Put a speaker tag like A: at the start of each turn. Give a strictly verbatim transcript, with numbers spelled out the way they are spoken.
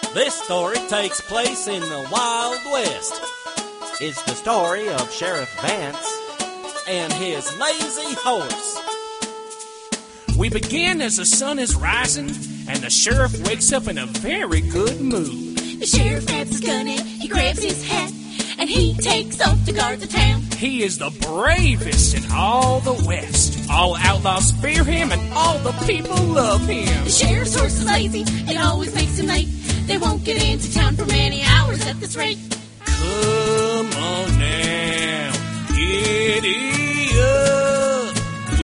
A: This story takes place in the Wild West. It's the story of Sheriff Vance and his lazy horse.
B: We begin as the sun is rising, and the sheriff wakes up in a very good mood.
C: The sheriff grabs his gun and he grabs his hat, and he takes off to guard the town.
B: He is the bravest in all the West. All outlaws fear him, and all the people love him.
C: The sheriff's horse is lazy, it always makes him late. They won't get into town for many hours at this rate.
B: Come on now, giddy up.